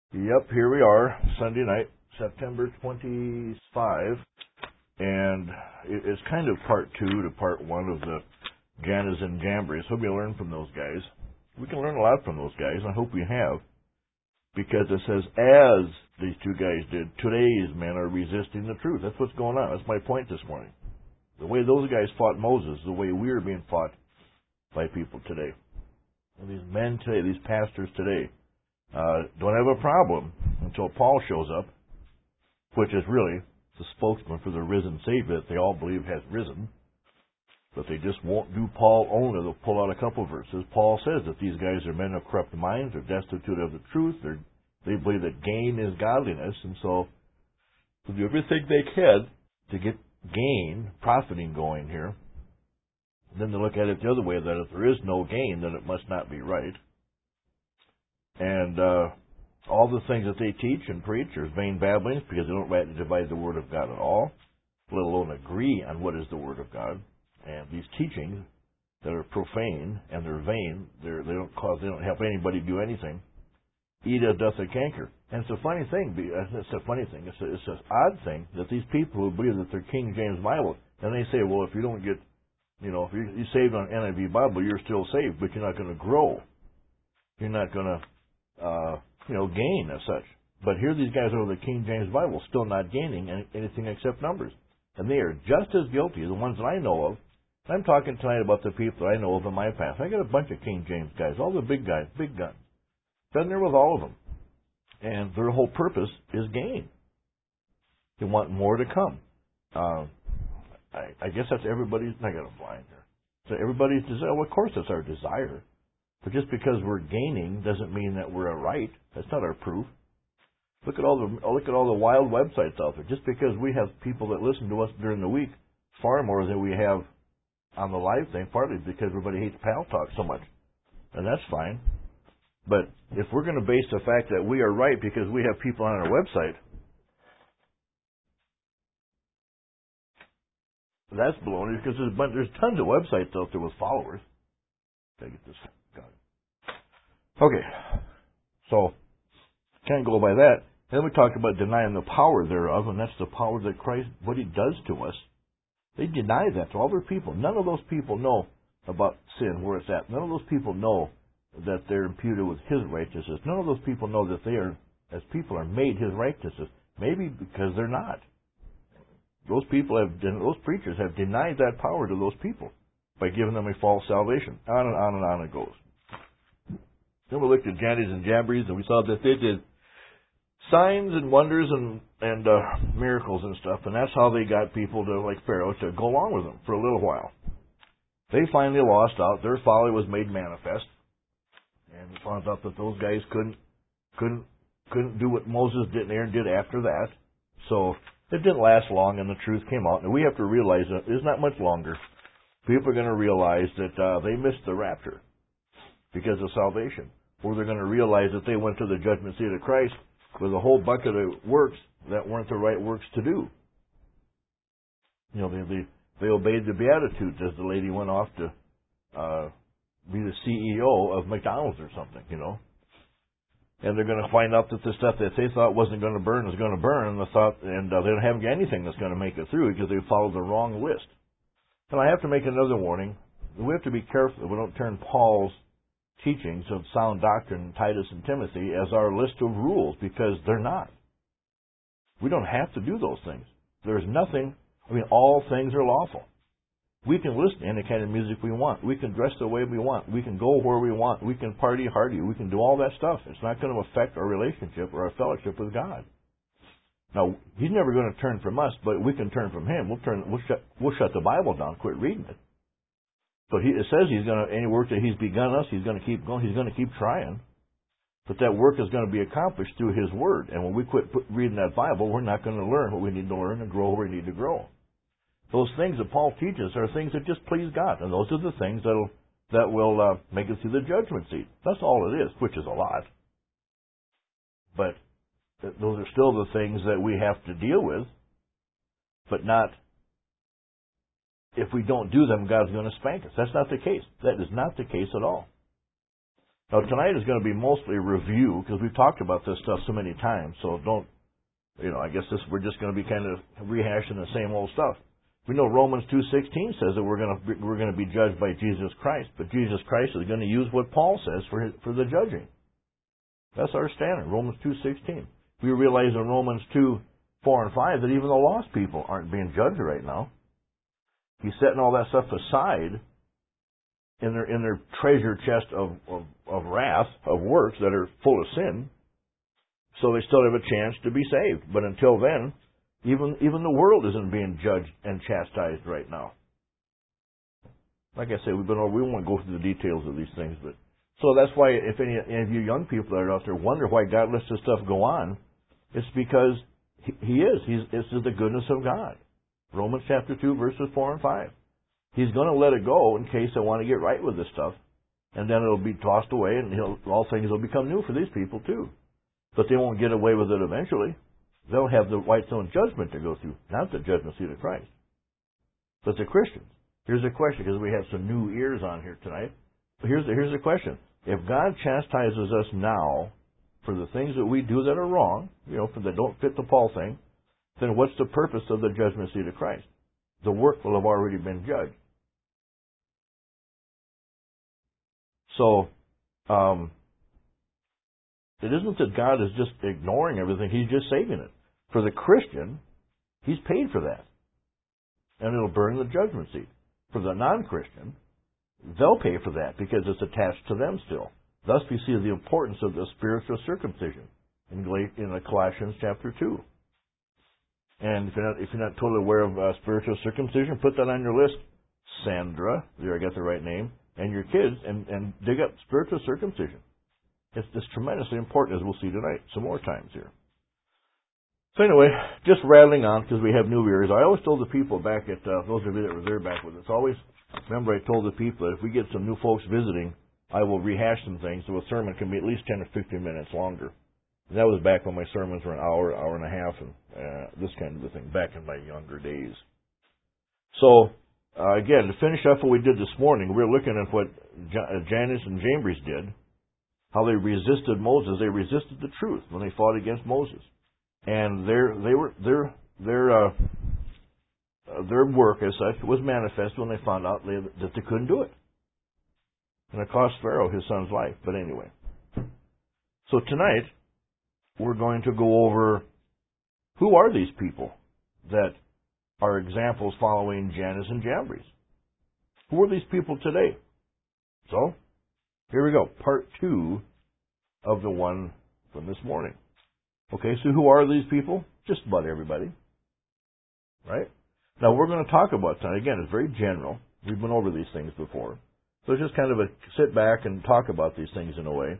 Yep, here we are, Sunday night, September 25, and it's kind of part two to part one of the Jannes and Jambres. Hope you learn from those guys. We can learn a lot from those guys, and I hope we have, because it says, as these two guys did, today's men are resisting the truth. That's what's going on. That's my point this morning. The way those guys fought Moses, the way we are being fought by people today. And these men today, these pastors today, don't have a problem until Paul shows up, which is really the spokesman for the risen Savior that they all believe has risen. But they just won't do Paul only. They'll pull out a couple of verses. Paul says that these guys are men of corrupt minds. They're destitute of the truth. They believe that gain is godliness. And so they'll do everything they can to get gain, profiting going here. Then they look at it the other way, that if there is no gain, then it must not be right. And all the things that they teach and preach are vain babblings, because they don't rightly divide the Word of God at all, let alone agree on what is the Word of God. And these teachings that are profane and they're vain, they don't help anybody do anything. Eat as doth a canker. And it's a funny thing. It's an odd thing that these people who believe that they're King James Bible, and they say, well, if you don't get, if you're saved on NIV Bible, you're still saved, but you're not going to grow. You're not going to gain as such. But here these guys over the King James Bible still not gaining anything except numbers. And they are just as guilty, the ones that I know of. I'm talking tonight about the people that I know of in my past. I got a bunch of King James guys, all the big guys, big guns. Been there with all of them. And their whole purpose is gain. They want more to come. I guess that's everybody's, I got a blind here. So everybody's desire, well, of course that's our desire. But just because we're gaining doesn't mean that we're right. That's not our proof. Look at all the wild websites out there. Just because we have people that listen to us during the week far more than we have on the live thing, partly because everybody hates Pal Talk so much. And that's fine. But if we're going to base the fact that we are right because we have people on our website, that's baloney, because there's tons of websites out there with followers. Gotta get this going. Okay. So, can't go by that. Then we talked about denying the power thereof, and that's the power that Christ, what He does to us. They deny that to all their people. None of those people know about sin, where it's at. None of those people know that they're imputed with His righteousness. None of those people know that they are, as people, are made His righteousness. Maybe because they're not. Those preachers have denied that power to those people by giving them a false salvation. On and on and on it goes. Then we looked at Jannes and Jambres, and we saw that they did signs and wonders and miracles and stuff, and that's how they got people to, like Pharaoh, to go along with them for a little while. They finally lost out. Their folly was made manifest, and we found out that those guys couldn't do what Moses did and Aaron did after that. So it didn't last long, and the truth came out. And we have to realize that it's not much longer. People are going to realize that they missed the rapture because of salvation, or they're going to realize that they went to the judgment seat of Christ with a whole bucket of works that weren't the right works to do. They obeyed the Beatitudes as the lady went off to be the CEO of McDonald's or something, And they're going to find out that the stuff that they thought wasn't going to burn is going to burn, and they don't have anything that's going to make it through because they followed the wrong list. And I have to make another warning. We have to be careful that we don't turn Paul's teachings of sound doctrine, Titus and Timothy, as our list of rules, because they're not. We don't have to do those things. There's nothing, all things are lawful. We can listen to any kind of music we want. We can dress the way we want. We can go where we want. We can party hardy. We can do all that stuff. It's not going to affect our relationship or our fellowship with God. Now, He's never going to turn from us, but we can turn from Him. We'll shut the Bible down, quit reading it. But it says He's going to, any work that He's begun us, He's going to keep going. He's going to keep trying. But that work is going to be accomplished through His Word. And when we quit reading that Bible, we're not going to learn what we need to learn and grow where we need to grow. Those things that Paul teaches are things that just please God. And those are the things that will make it through the judgment seat. That's all it is, which is a lot. But those are still the things that we have to deal with, but not, if we don't do them, God's going to spank us. That's not the case. That is not the case at all. Now, tonight is going to be mostly a review because we've talked about this stuff so many times. So don't, I guess we're just going to be kind of rehashing the same old stuff. We know Romans 2:16 says that we're going to be judged by Jesus Christ, but Jesus Christ is going to use what Paul says for the judging. That's our standard, Romans 2:16. We realize in Romans 2:4 and 5 that even the lost people aren't being judged right now. He's setting all that stuff aside in their treasure chest of wrath, of works that are full of sin, so they still have a chance to be saved. But until then, even the world isn't being judged and chastised right now. Like I say, we won't go through the details of these things, but so that's why if any of you young people that are out there wonder why God lets this stuff go on, it's because this is the goodness of God. Romans chapter 2, verses 4 and 5. He's going to let it go in case they want to get right with this stuff, and then it'll be tossed away, and all things will become new for these people too. But they won't get away with it eventually. They'll have the white throne judgment to go through, not the judgment seat of Christ. But the Christians. Here's a question, because we have some new ears on here tonight. Here's the question. If God chastises us now for the things that we do that are wrong, that don't fit the Paul thing, then what's the purpose of the judgment seat of Christ? The work will have already been judged. So, it isn't that God is just ignoring everything, He's just saving it. For the Christian, He's paid for that. And it'll burn the judgment seat. For the non-Christian, they'll pay for that because it's attached to them still. Thus we see the importance of the spiritual circumcision in Colossians chapter 2. And if you're not totally aware of spiritual circumcision, put that on your list. Sandra, there I got the right name, and your kids, and dig up spiritual circumcision. It's tremendously important, as we'll see tonight, some more times here. So anyway, just rattling on because we have new ears. I always told the people back at, those of you that were there back with us, remember I told the people that if we get some new folks visiting, I will rehash some things so a sermon can be at least 10 or 15 minutes longer. And that was back when my sermons were an hour, hour and a half, and this kind of a thing, back in my younger days. So, again, to finish up what we did this morning, we're looking at what Jannes and Jambres did, how they resisted Moses. They resisted the truth when they fought against Moses. And their work as such was manifest when they found out that they couldn't do it. And it cost Pharaoh his son's life. But anyway. So tonight, we're going to go over who are these people that are examples following Jannes and Jambres. Who are these people today? So, here we go. Part 2 of the one from this morning. Okay, so who are these people? Just about everybody. Right? Now, we're going to talk about tonight. Again, it's very general. We've been over these things before. So it's just kind of a sit back and talk about these things in a way.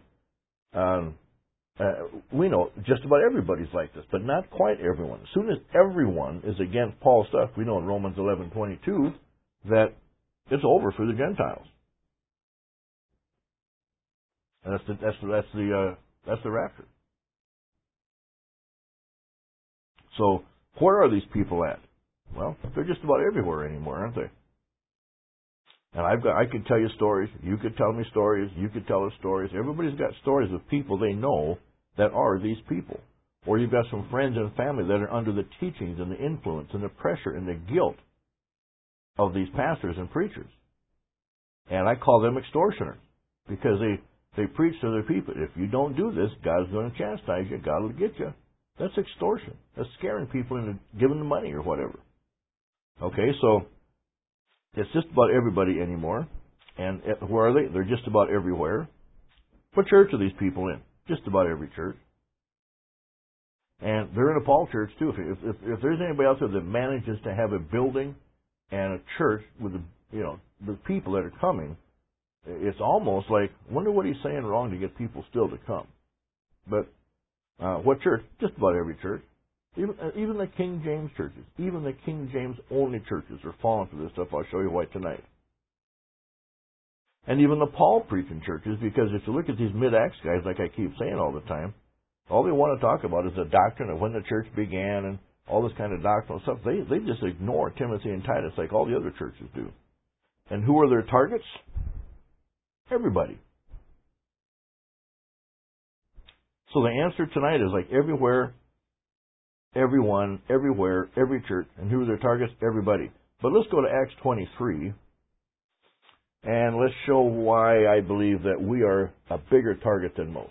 We know just about everybody's like this, but not quite everyone. As soon as everyone is against Paul's stuff, we know in Romans 11:22 that it's over for the Gentiles. And that's the rapture. So, where are these people at? Well, they're just about everywhere anymore, aren't they? And I could tell you stories. You could tell me stories. You could tell us stories. Everybody's got stories of people they know that are these people. Or you've got some friends and family that are under the teachings and the influence and the pressure and the guilt of these pastors and preachers. And I call them extortioners because they preach to their people. If you don't do this, God's going to chastise you. God will get you. That's extortion. That's scaring people into giving them money or whatever. Okay, so it's just about everybody anymore. And where are they? They're just about everywhere. What church are these people in? Just about every church. And they're in a Paul church too. If there's anybody out there that manages to have a building and a church with the people that are coming, it's almost like, I wonder what he's saying wrong to get people still to come. But what church? Just about every church. Even the King James churches, even the King James only churches are falling for this stuff. I'll show you why tonight. And even the Paul preaching churches, because if you look at these mid-Acts guys, like I keep saying all the time, all they want to talk about is the doctrine of when the church began and all this kind of doctrinal stuff. They just ignore Timothy and Titus like all the other churches do. And who are their targets? Everybody. So the answer tonight is like everywhere, everyone, everywhere, every church. And who are their targets? Everybody. But let's go to Acts 23, and let's show why I believe that we are a bigger target than most.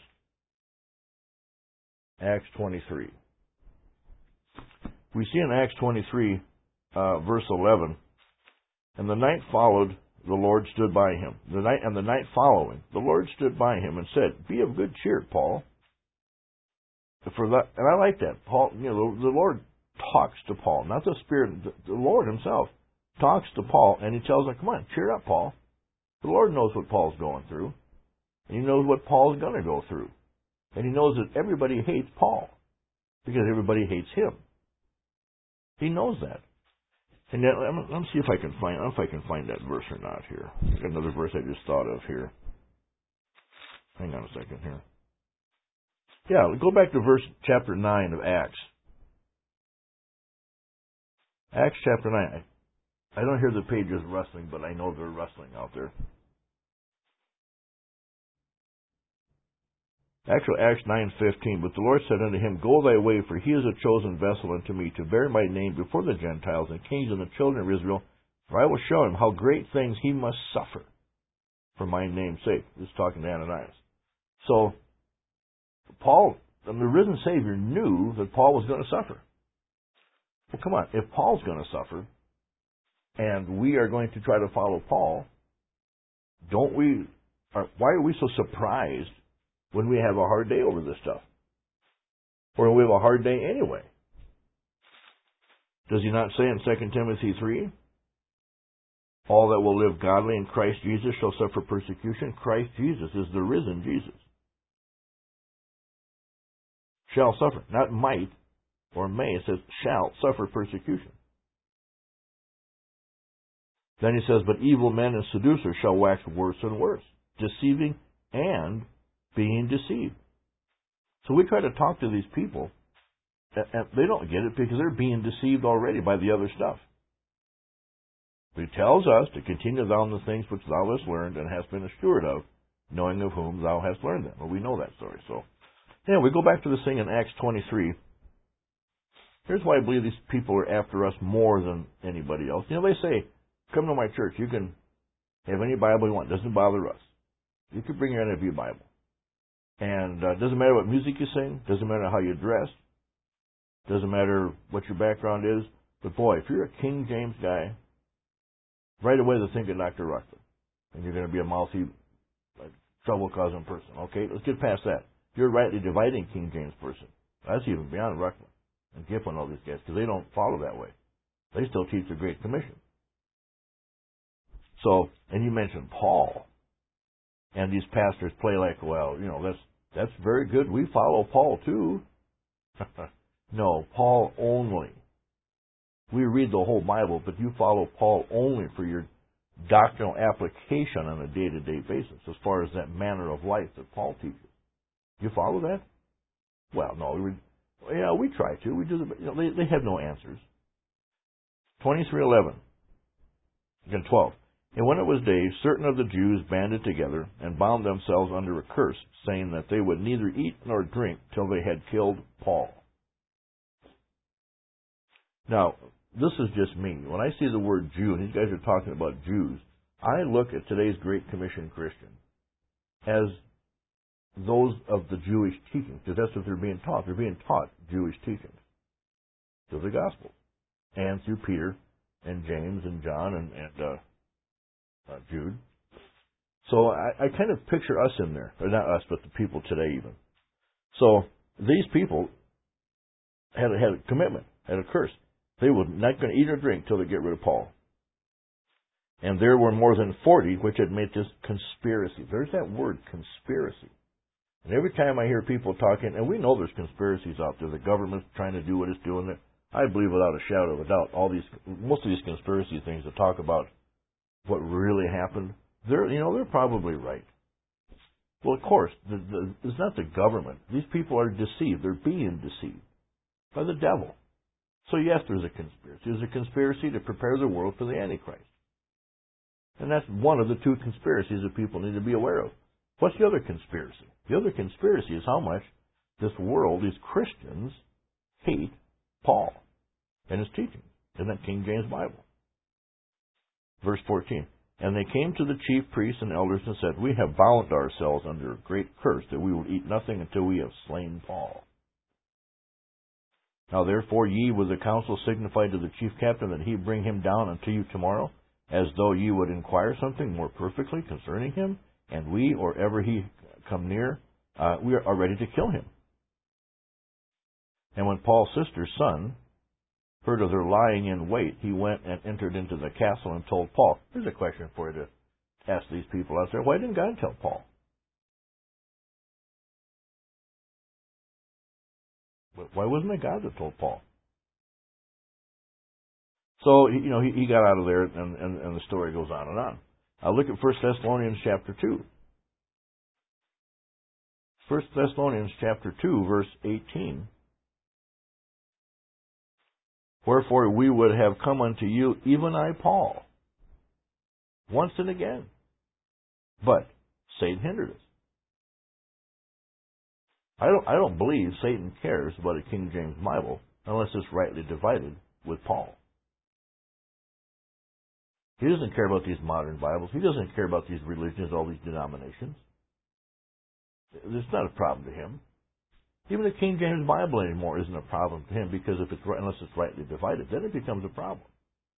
Acts 23. We see in Acts 23, verse 11, and the night followed, the Lord stood by him. The night following, the Lord stood by him and said, "Be of good cheer, Paul." For that, and I like that. Paul, the Lord talks to Paul, not the Spirit. The Lord Himself talks to Paul, and He tells him, "Come on, cheer up, Paul." The Lord knows what Paul's going through, and He knows what Paul's going to go through, and He knows that everybody hates Paul because everybody hates him. He knows that. And yet, let me see if I can find. I don't know if I can find that verse or not here. I got another verse I just thought of here. Hang on a second here. Yeah, go back to chapter 9 of Acts. Acts chapter 9. I don't hear the pages rustling, but I know they're rustling out there. Actually, Acts 9:15. But the Lord said unto him, "Go thy way, for he is a chosen vessel unto me, to bear my name before the Gentiles and kings and the children of Israel. For I will show him how great things he must suffer for my name's sake." This is talking to Ananias. So, Paul, the risen Savior, knew that Paul was going to suffer. Well, come on. If Paul's going to suffer, and we are going to try to follow Paul, why are we so surprised when we have a hard day over this stuff? Or we have a hard day anyway? Does he not say in 2 Timothy 3, "All that will live godly in Christ Jesus shall suffer persecution"? Christ Jesus is the risen Jesus. Shall suffer. Not might or may. It says shall suffer persecution. Then he says, "But evil men and seducers shall wax worse and worse, deceiving and being deceived." So we try to talk to these people, and they don't get it because they're being deceived already by the other stuff. He tells us to continue thou in the things which thou hast learned and hast been assured of, knowing of whom thou hast learned them. Well, we know that story. So, anyway, we go back to this thing in Acts 23. Here's why I believe these people are after us more than anybody else. They say, "Come to my church. You can have any Bible you want. It doesn't bother us. You can bring your NIV Bible. And it doesn't matter what music you sing. Doesn't matter how you dress. Doesn't matter what your background is. But boy, if you're a King James guy, right away they think of Dr. Ruckler. And you're going to be a mouthy, trouble-causing person. Okay, let's get past that. If you're a rightly dividing King James person, that's even beyond Ruckler and Giffen and all these guys, because they don't follow that way. They still teach the Great Commission. So, and you mentioned Paul. And these pastors play like, well, that's very good. We follow Paul too. No, Paul only. We read the whole Bible, but you follow Paul only for your doctrinal application on a day-to-day basis, as far as that manner of life that Paul teaches. You follow that? Well, no. We try to. We do. They have no answers. 23:11. Again, 12. "And when it was day, certain of the Jews banded together and bound themselves under a curse, saying that they would neither eat nor drink till they had killed Paul." Now, this is just me. When I see the word Jew, and these guys are talking about Jews, I look at today's Great Commission Christian as those of the Jewish teaching, because that's what they're being taught. They're being taught Jewish teachings through the Gospel and through Peter and James and John and Jude. So I kind of picture us in there. Or not us, but the people today even. So these people had a commitment, had a curse. They were not going to eat or drink till they get rid of Paul. And there were more than 40 which had made this conspiracy. There's that word, conspiracy. And every time I hear people talking, and we know there's conspiracies out there, the government's trying to do what it's doing. I believe without a shadow of a doubt, most of these conspiracy things that talk about what really happened, they're probably right. Well, of course, it's not the government. These people are deceived. They're being deceived by the devil. So yes, there's a conspiracy. There's a conspiracy to prepare the world for the Antichrist. And that's one of the two conspiracies that people need to be aware of. What's the other conspiracy? The other conspiracy is how much this world, these Christians, hate Paul and his teaching. Isn't that King James Bible? Verse 14. And they came to the chief priests and elders and said, We have bound ourselves under a great curse, that we will eat nothing until we have slain Paul. Now therefore ye with the council signified to the chief captain that he bring him down unto you tomorrow, as though ye would inquire something more perfectly concerning him, and we, or ever he come near, we are ready to kill him. And when Paul's sister's son heard of their lying in wait, he went and entered into the castle and told Paul. Here's a question for you to ask these people out there. Why didn't God tell Paul? Why wasn't it God that told Paul? So, he got out of there, and the story goes on and on. Look at 1 Thessalonians chapter 2. 1 Thessalonians chapter 2, verse 18. Wherefore we would have come unto you, even I, Paul, once and again. But Satan hindered us. I don't believe Satan cares about a King James Bible unless it's rightly divided with Paul. He doesn't care about these modern Bibles. He doesn't care about these religions, all these denominations. It's not a problem to him. Even the King James Bible anymore isn't a problem to him, because unless it's rightly divided, then it becomes a problem.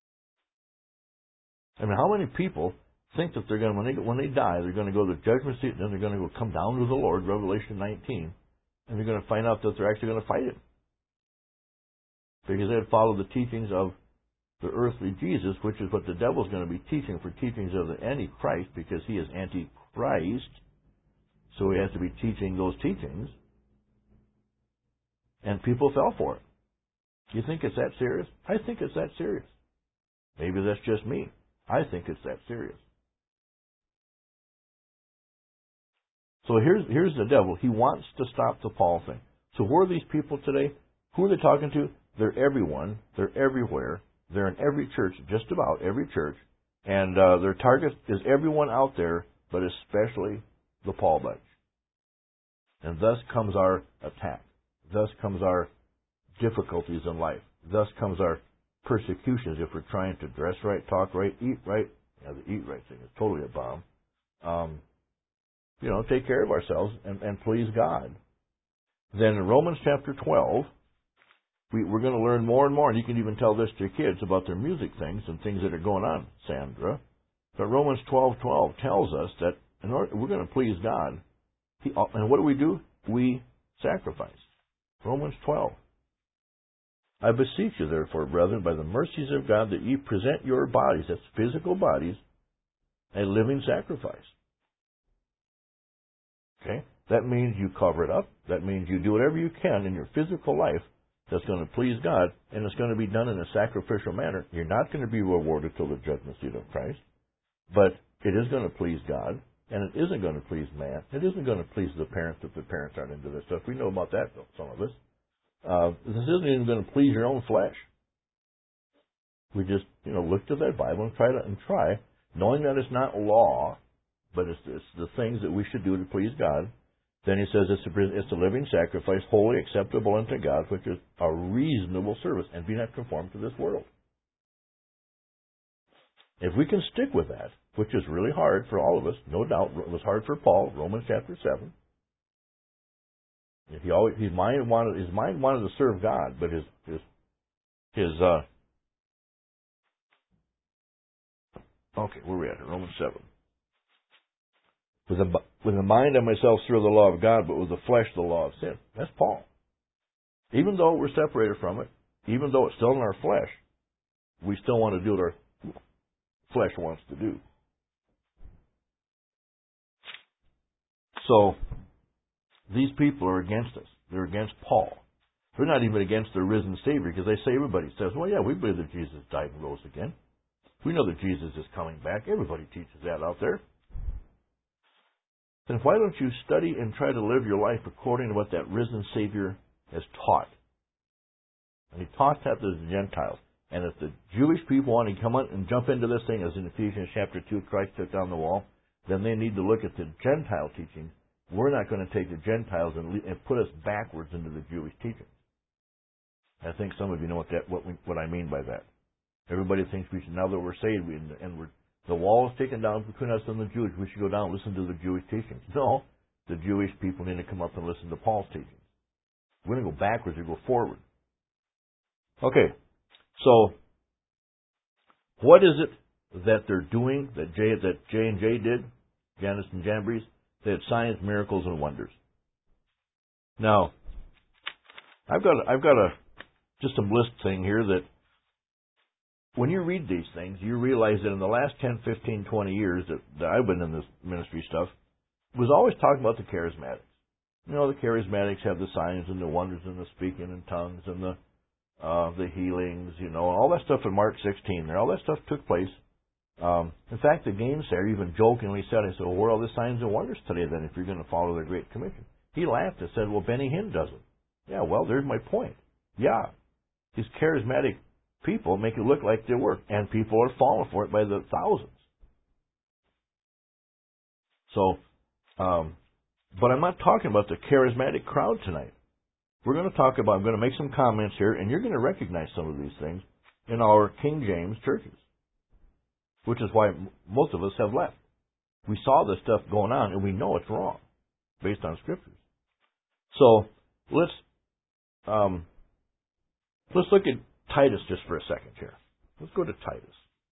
I mean, how many people think that they're going to, when they die, they're going to go to the judgment seat, and then they're going to go come down to the Lord, Revelation 19, and they're going to find out that they're actually going to fight him, because they had followed the teachings of the earthly Jesus, which is what the devil's going to be teaching, for teachings of the Antichrist, because he is Antichrist, so he has to be teaching those teachings. And people fell for it. You think it's that serious? I think it's that serious. Maybe that's just me. I think it's that serious. So here's the devil. He wants to stop the Paul thing. So who are these people today? Who are they talking to? They're everyone. They're everywhere. They're in every church, just about every church. And their target is everyone out there, but especially the Paul bunch. And thus comes our attack. Thus comes our difficulties in life. Thus comes our persecutions if we're trying to dress right, talk right, eat right. Yeah, the eat right thing is totally a bomb. Take care of ourselves and please God. Then in Romans chapter 12, we're going to learn more and more, and you can even tell this to your kids about their music things and things that are going on, Sandra. But Romans 12:12 tells us that in order, we're going to please God. And what do? We sacrifice. Romans 12. I beseech you, therefore, brethren, by the mercies of God, that ye present your bodies, that's physical bodies, a living sacrifice. Okay? That means you cover it up. That means you do whatever you can in your physical life that's going to please God, and it's going to be done in a sacrificial manner. You're not going to be rewarded till the judgment seat of Christ, but it is going to please God, and it isn't going to please man. It isn't going to please the parents if the parents aren't into this stuff. We know about that, though, some of us. This isn't even going to please your own flesh. We just, look to that Bible and try, knowing that it's not law, but it's the things that we should do to please God. Then he says it's a living sacrifice, wholly acceptable unto God, which is a reasonable service, and be not conformed to this world. If we can stick with that, which is really hard for all of us, no doubt, it was hard for Paul, Romans chapter 7. His mind wanted to serve God, but his okay, where are we at? Romans 7. With the mind I myself serve the law of God, but with the flesh the law of sin. That's Paul. Even though we're separated from it, even though it's still in our flesh, we still want to do what our flesh wants to do. So, these people are against us. They're against Paul. They're not even against the risen Savior, because they say, everybody says, well, yeah, we believe that Jesus died and rose again. We know that Jesus is coming back. Everybody teaches that out there. Then why don't you study and try to live your life according to what that risen Savior has taught? And he taught that to the Gentiles. And if the Jewish people want to come on and jump into this thing, as in Ephesians chapter 2, Christ took down the wall, then they need to look at the Gentile teaching we're not going to take the Gentiles and put us backwards into the Jewish teaching. I think some of you know what I mean by that. Everybody thinks we should, now that we're saved the wall is taken down between us and the Jews, we should go down and listen to the Jewish teachings. No, the Jewish people need to come up and listen to Paul's teachings. We're going to go backwards or go forward. Okay, so what is it that they're doing that J&J did, Janus and Jambres? They had signs, miracles, and wonders. Now, I've got just a list thing here that when you read these things, you realize that in the last 10, 15, 20 years that I've been in this ministry stuff, it was always talking about the charismatics. You know, the charismatics have the signs and the wonders and the speaking in tongues and the healings, you know, all that stuff in Mark 16 there. All that stuff took place. In fact, the gamesayer even jokingly said, I said, well, where are all the signs and wonders today then if you're going to follow the Great Commission? He laughed and said, well, Benny Hinn doesn't. Yeah, well, there's my point. Yeah, these charismatic people make it look like they work, and people are falling for it by the thousands. So, but I'm not talking about the charismatic crowd tonight. We're going to talk about, I'm going to make some comments here, and you're going to recognize some of these things in our King James churches, which is why most of us have left. We saw this stuff going on, and we know it's wrong based on scriptures. So let's look at Titus just for a second here. Let's go to Titus.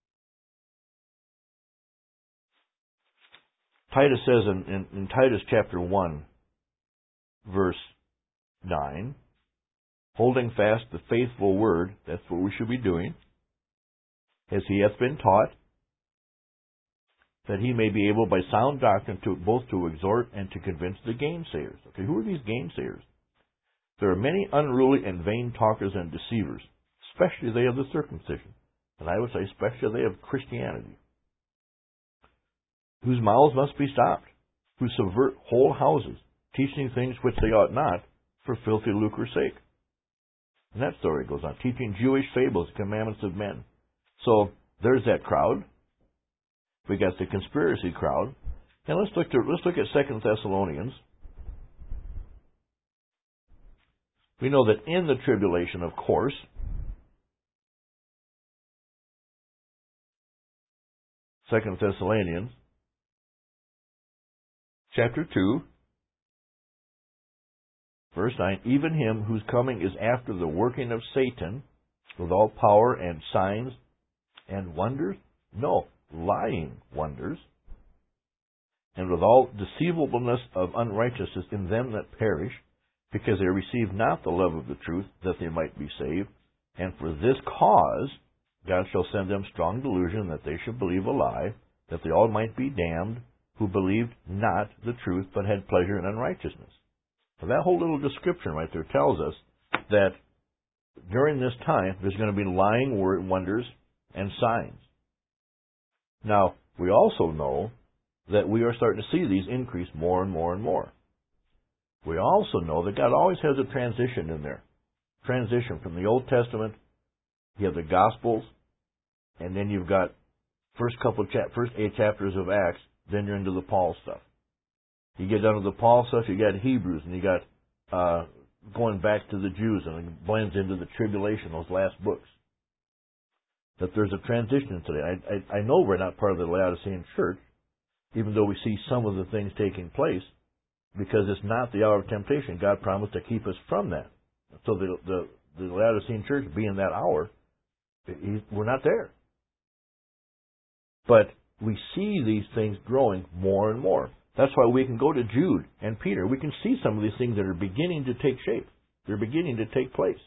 Titus says in Titus chapter 1, verse 9, holding fast the faithful word, that's what we should be doing, as he hath been taught, that he may be able by sound doctrine both to exhort and to convince the gainsayers. Okay, who are these gainsayers? There are many unruly and vain talkers and deceivers, especially they of the circumcision, and I would say especially they of Christianity, whose mouths must be stopped, who subvert whole houses, teaching things which they ought not, for filthy lucre's sake. And that story goes on, teaching Jewish fables, commandments of men. So there's that crowd. We got the conspiracy crowd, and let's look at 2 Thessalonians. We know that in the tribulation, of course, Second Thessalonians, chapter 2, verse 9, even him whose coming is after the working of Satan, with all power and signs and wonders, no, lying wonders, and with all deceivableness of unrighteousness in them that perish, because they receive not the love of the truth, that they might be saved. And for this cause God shall send them strong delusion, that they should believe a lie, that they all might be damned, who believed not the truth, but had pleasure in unrighteousness. So that whole little description right there tells us that during this time, there's going to be lying wonders and signs. Now, we also know that we are starting to see these increase more and more and more. We also know that God always has a transition in there. Transition from the Old Testament, you have the Gospels, and then you've got first 8 chapters of Acts, then you're into the Paul stuff. You get down to the Paul stuff, you got Hebrews, and you got going back to the Jews, and it blends into the tribulation, those last books. That there's a transition today. I know we're not part of the Laodicean church, even though we see some of the things taking place, because it's not the hour of temptation. God promised to keep us from that. So the Laodicean church being that hour, we're not there. But we see these things growing more and more. That's why we can go to Jude and Peter. We can see some of these things that are beginning to take shape. They're beginning to take place.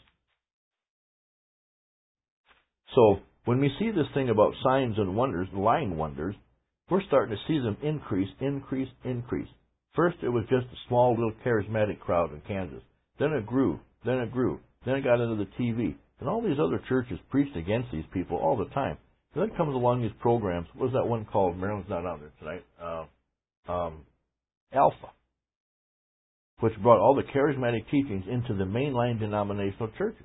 So when we see this thing about signs and wonders, lying wonders, we're starting to see them increase. First, it was just a small little charismatic crowd in Kansas. Then it grew. Then it got into the TV. And all these other churches preached against these people all the time. And then comes along these programs. What was that one called? Marilyn's not on there tonight. Alpha, which brought all the charismatic teachings into the mainline denominational churches.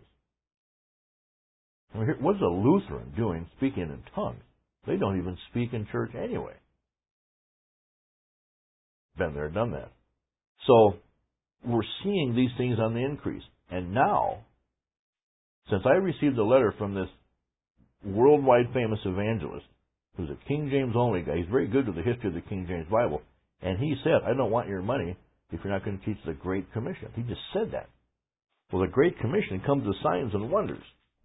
I mean, what's a Lutheran doing speaking in tongues? They don't even speak in church anyway. Been there, done that. So we're seeing these things on the increase. And now, since I received a letter from this worldwide famous evangelist, who's a King James only guy, he's very good with the history of the King James Bible, and he said, I don't want your money if you're not going to teach the Great Commission. He just said that. Well, the Great Commission comes with signs and wonders.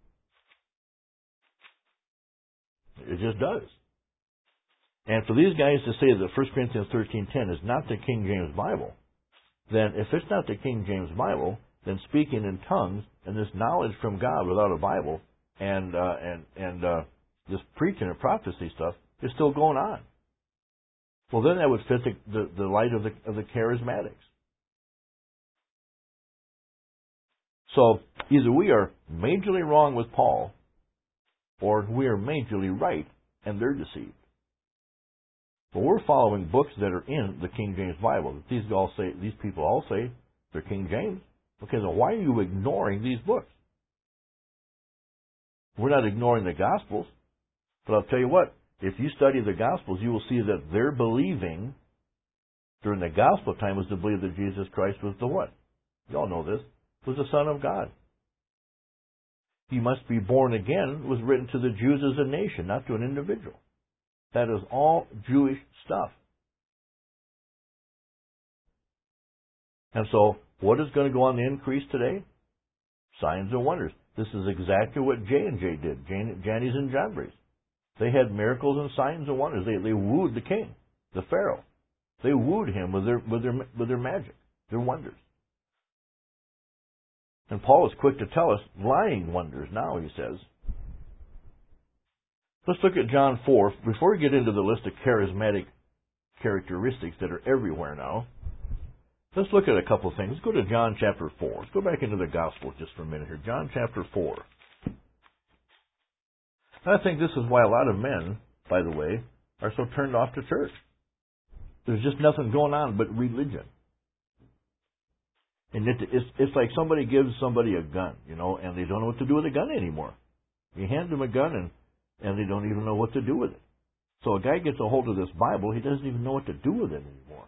It just does. And for these guys to say that 1 Corinthians 13:10 is not the King James Bible, then if it's not the King James Bible, then speaking in tongues and this knowledge from God without a Bible and this preaching and prophecy stuff is still going on. Well, then that would fit the light of the charismatics. So either we are majorly wrong with Paul, or we are majorly right and they're deceived. But we're following books that are in the King James Bible. These people all say they're King James. Okay, so why are you ignoring these books? We're not ignoring the Gospels, but I'll tell you what, if you study the Gospels, you will see that their believing during the Gospel time was to believe that Jesus Christ was the what? You all know this. Was the Son of God. He must be born again was written to the Jews as a nation, not to an individual. That is all Jewish stuff. And so, what is going to go on the increase today? Signs and wonders. This is exactly what J&J did, Jannes and Jambres. They had miracles and signs and wonders. They wooed the king, the Pharaoh. They wooed him with their magic, their wonders. And Paul is quick to tell us lying wonders now, he says. Let's look at John 4. Before we get into the list of charismatic characteristics that are everywhere now, let's look at a couple things. Let's go to John chapter 4. Let's go back into the Gospel just for a minute here. John chapter 4. And I think this is why a lot of men, by the way, are so turned off to church. There's just nothing going on but religion. And it's like somebody gives somebody a gun, and they don't know what to do with a gun anymore. You hand them a gun and they don't even know what to do with it. So a guy gets a hold of this Bible, he doesn't even know what to do with it anymore.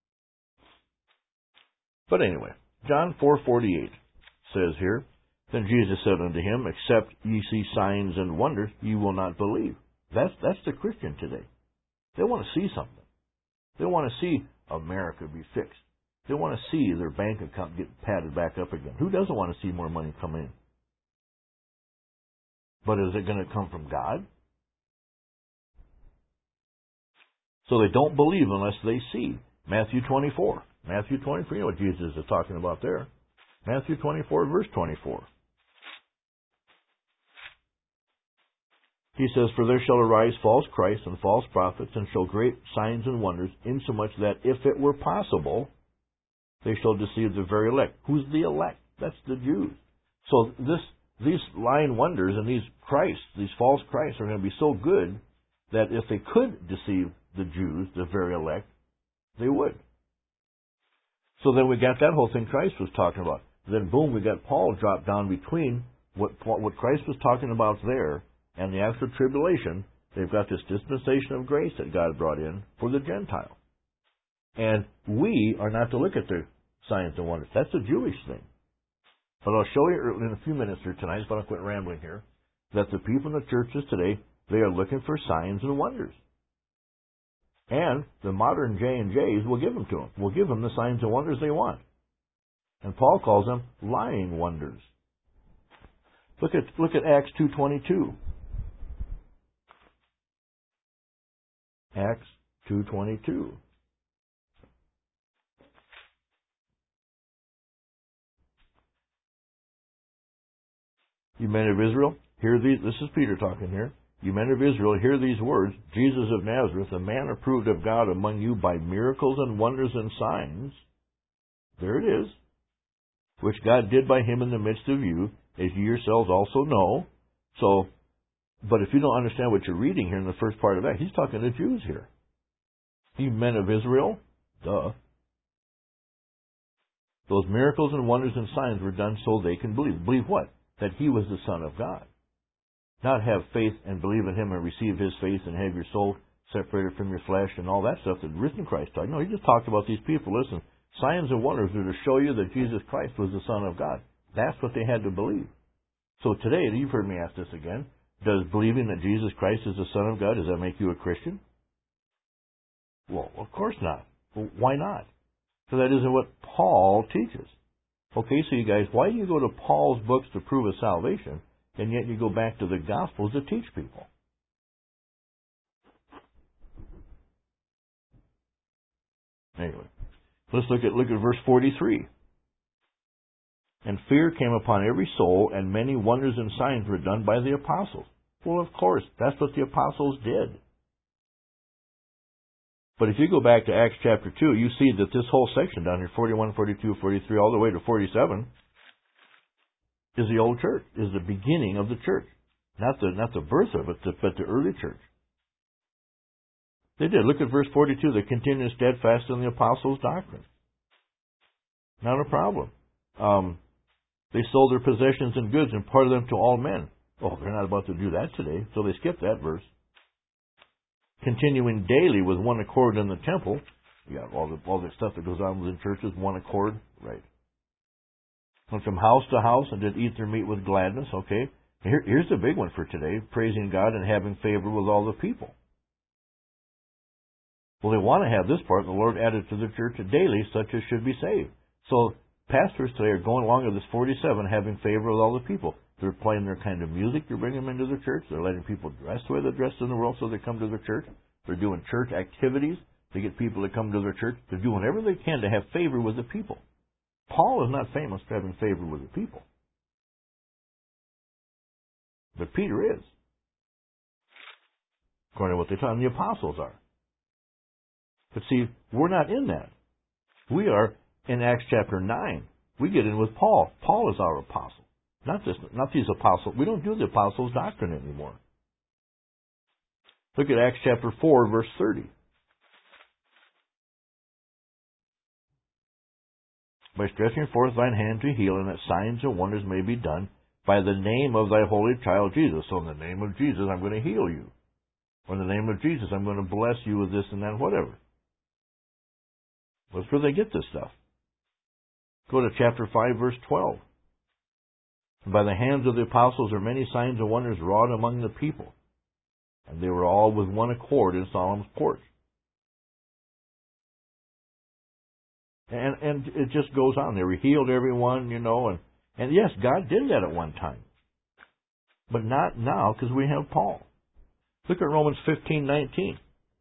But anyway, John 4:48 says here, Then Jesus said unto him, Except ye see signs and wonders, ye will not believe. That's the Christian today. They want to see something. They want to see America be fixed. They want to see their bank account get padded back up again. Who doesn't want to see more money come in? But is it going to come from God? So they don't believe unless they see. Matthew 24. Matthew 24, you know what Jesus is talking about there. Matthew 24, verse 24. He says, For there shall arise false Christs and false prophets, and show great signs and wonders, insomuch that if it were possible, they shall deceive the very elect. Who's the elect? That's the Jews. So these lying wonders and these Christs, these false Christs, are going to be so good that if they could deceive the Jews, the very elect, they would. So then we got that whole thing Christ was talking about. Then boom, we got Paul dropped down between what Christ was talking about there and the actual tribulation. They've got this dispensation of grace that God brought in for the Gentile. And we are not to look at the signs and wonders. That's a Jewish thing. But I'll show you in a few minutes here tonight, but I'll quit rambling here, that the people in the churches today, they are looking for signs and wonders. And the modern J&Js will give them to them. Will give them the signs and wonders they want. And Paul calls them lying wonders. Look at Acts 2:22. Acts 2:22. You men of Israel, hear these. This is Peter talking here. You men of Israel, hear these words. Jesus of Nazareth, a man approved of God among you by miracles and wonders and signs. There it is. Which God did by him in the midst of you, as you yourselves also know. So, but if you don't understand what you're reading here in the first part of that, he's talking to Jews here. You men of Israel, duh. Those miracles and wonders and signs were done so they can believe. Believe what? That he was the Son of God. Not have faith and believe in him and receive his faith and have your soul separated from your flesh and all that stuff that risen Christ taught. No, he just talked about these people. Listen, Signs and wonders are to show you that Jesus Christ was the Son of God. That's what they had to believe. So today, you've heard me ask this again, does believing that Jesus Christ is the Son of God, does that make you a Christian? Well, of course not. Well, why not? So that isn't what Paul teaches. Okay, so you guys, why do you go to Paul's books to prove a salvation, and yet you go back to the Gospels to teach people? Anyway, let's look at verse 43. And fear came upon every soul, and many wonders and signs were done by the apostles. Well, of course, that's what the apostles did. But if you go back to Acts chapter 2, you see that this whole section down here, 41, 42, 43, all the way to 47, is the old church, is the beginning of the church. Not the birth of it, but the early church. They did. Look at verse 42. They continued steadfast in the apostles' doctrine. Not a problem. They sold their possessions and goods and parted them to all men. Oh, they're not about to do that today, so they skipped that verse. Continuing daily with one accord in the temple. Yeah, all the stuff that goes on within churches, one accord, right. Went from house to house and did eat their meat with gladness, okay. Here's the big one for today, praising God and having favor with all the people. Well, they want to have this part, and the Lord added to the church daily such as should be saved. So pastors today are going along with this 47, having favor with all the people. They're playing their kind of music to bring them into the church. They're letting people dress the way they're dressed in the world so they come to their church. They're doing church activities to get people to come to their church. They're doing whatever they can to have favor with the people. Paul is not famous for having favor with the people. But Peter is. According to what they taught, and the apostles are. But see, we're not in that. We are in Acts chapter 9. We get in with Paul. Paul is our apostle. Not these apostles. We don't do the apostles' doctrine anymore. Look at Acts chapter 4, verse 30. By stretching forth thine hand to heal, and that signs and wonders may be done by the name of thy holy child Jesus. So in the name of Jesus, I'm going to heal you. Or in the name of Jesus, I'm going to bless you with this and that, whatever. That's where they get this stuff. Go to chapter 5, verse 12. By the hands of the apostles are many signs and wonders wrought among the people. And they were all with one accord in Solomon's porch. And it just goes on. They were healed, everyone, and yes, God did that at one time. But not now, because we have Paul. Look at Romans 15:19.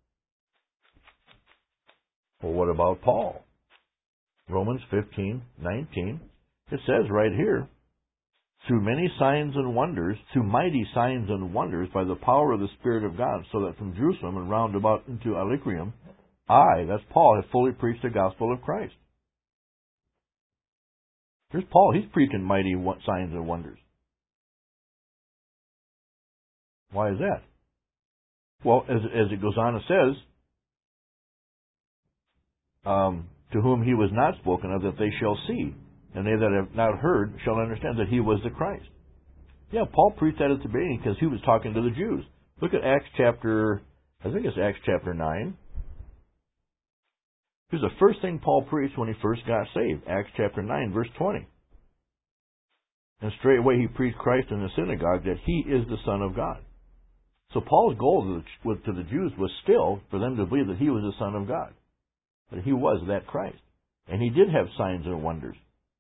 Well, what about Paul? Romans 15:19. It says right here, through many signs and wonders, through mighty signs and wonders, by the power of the Spirit of God, so that from Jerusalem and round about into Illyricum, that's Paul, have fully preached the gospel of Christ. Here's Paul. He's preaching mighty signs and wonders. Why is that? Well, as it goes on, it says, to whom he was not spoken of, that they shall see, and they that have not heard shall understand that he was the Christ. Yeah, Paul preached that at the beginning because he was talking to the Jews. Look at Acts chapter 9. Here's the first thing Paul preached when he first got saved. Acts chapter 9, verse 20. And straightway he preached Christ in the synagogue, that he is the Son of God. So Paul's goal to the Jews was still for them to believe that he was the Son of God. That he was that Christ. And he did have signs and wonders.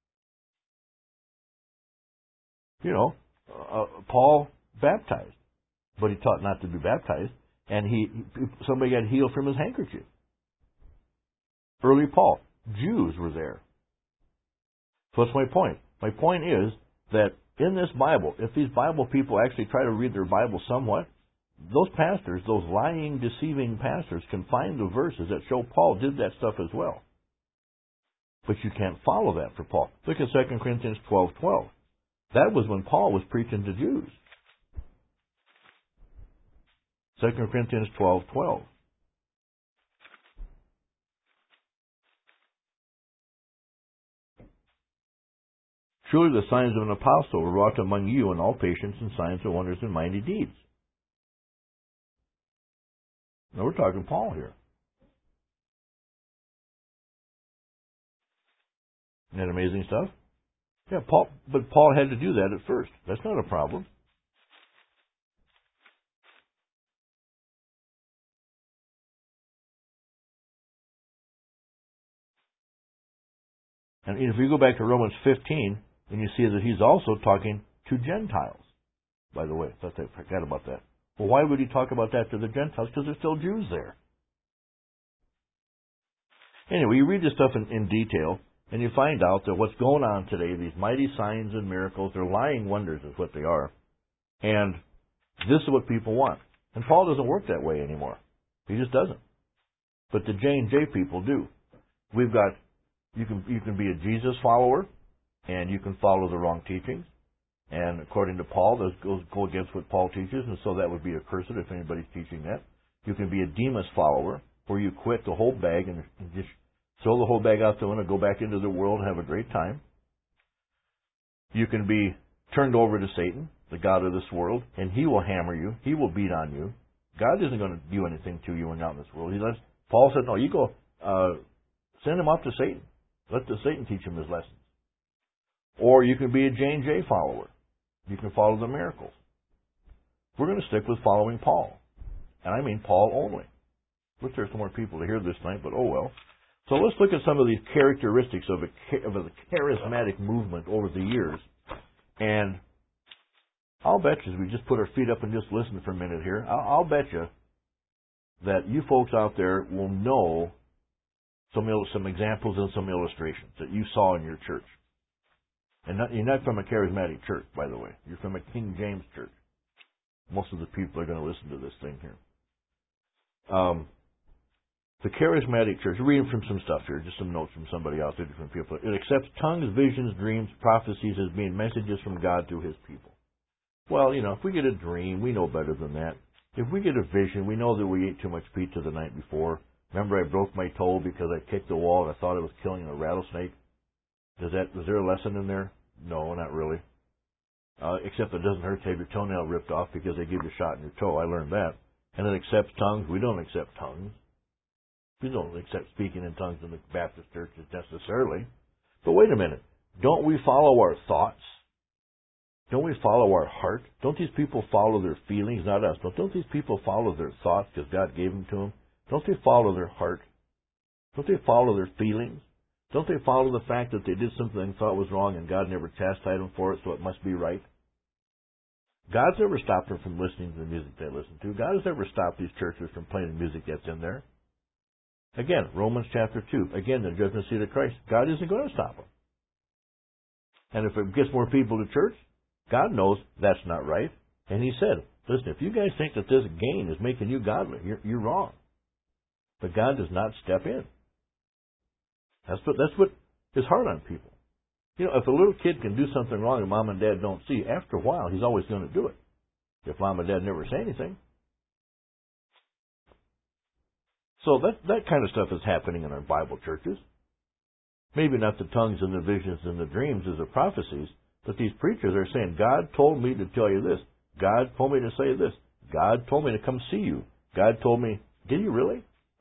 Paul baptized, but he taught not to be baptized, and somebody got healed from his handkerchief. Early Paul, Jews were there. So what's my point? My point is that in this Bible, if these Bible people actually try to read their Bible somewhat, those pastors, those lying, deceiving pastors, can find the verses that show Paul did that stuff as well. But you can't follow that for Paul. Look at 2 Corinthians 12:12. That was when Paul was preaching to Jews. 2 Corinthians 12:12. Surely the signs of an apostle were wrought among you in all patience and signs and wonders and mighty deeds. Now we're talking Paul here. Isn't that amazing stuff? Yeah, but Paul had to do that at first. That's not a problem. And if you go back to Romans 15, then you see that he's also talking to Gentiles. By the way, I forgot about that. Well, why would he talk about that to the Gentiles? Because there's still Jews there. Anyway, you read this stuff in detail, and you find out that what's going on today, these mighty signs and miracles, they're lying wonders is what they are. And this is what people want. And Paul doesn't work that way anymore. He just doesn't. But the J&J people do. We've got, you can be a Jesus follower, and you can follow the wrong teachings. And according to Paul, those go against what Paul teaches, and so that would be accursed if anybody's teaching that. You can be a Demas follower, where you quit the whole bag and just throw the whole bag out the window, go back into the world and have a great time. You can be turned over to Satan, the god of this world, and he will hammer you. He will beat on you. God isn't going to do anything to you when you're out in this world. Paul said, no, you go send him off to Satan. Let the Satan teach him his lessons. Or you can be a J&J follower. You can follow the miracles. We're going to stick with following Paul. And I mean Paul only. Wish there's some more people to hear this tonight, but oh well. So let's look at some of these characteristics of the charismatic movement over the years. And I'll bet you, as we just put our feet up and just listen for a minute here, I'll bet you that you folks out there will know some examples and some illustrations that you saw in your church. And you're not from a charismatic church, by the way. You're from a King James church. Most of the people are going to listen to this thing here. The charismatic church, reading from some stuff here, just some notes from somebody else, different people. It accepts tongues, visions, dreams, prophecies as being messages from God to His people. Well, if we get a dream, we know better than that. If we get a vision, we know that we ate too much pizza the night before. Remember, I broke my toe because I kicked the wall and I thought I was killing a rattlesnake. Was there a lesson in there? No, not really. Except it doesn't hurt to have your toenail ripped off because they give you a shot in your toe. I learned that. And it accepts tongues. We don't accept tongues. We don't accept speaking in tongues in the Baptist churches necessarily. But wait a minute. Don't we follow our thoughts? Don't we follow our heart? Don't these people follow their feelings? Not us, but don't these people follow their thoughts because God gave them to them? Don't they follow their heart? Don't they follow their feelings? Don't they follow the fact that they did something they thought was wrong and God never chastised them for it, so it must be right? God's never stopped them from listening to the music they listen to. God has never stopped these churches from playing the music that's in there. Again, Romans chapter 2. Again, the judgment seat of Christ. God isn't going to stop them. And if it gets more people to church, God knows that's not right. And He said, listen, if you guys think that this gain is making you godly, you're wrong. But God does not step in. That's what is hard on people. If a little kid can do something wrong and mom and dad don't see, after a while, he's always going to do it. If mom and dad never say anything. So that kind of stuff is happening in our Bible churches. Maybe not the tongues and the visions and the dreams as the prophecies, but these preachers are saying, God told me to tell you this. God told me to say this. God told me to come see you. God told me, did He really?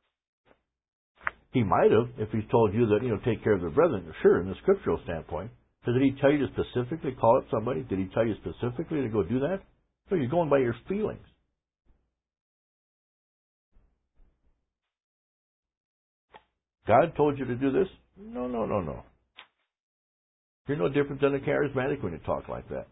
He might have, if He's told you that, take care of the brethren. Sure, in the scriptural standpoint. But did He tell you to specifically call up somebody? Did He tell you specifically to go do that? No, you're going by your feelings. God told you to do this? No. You're no different than a charismatic when you talk like that.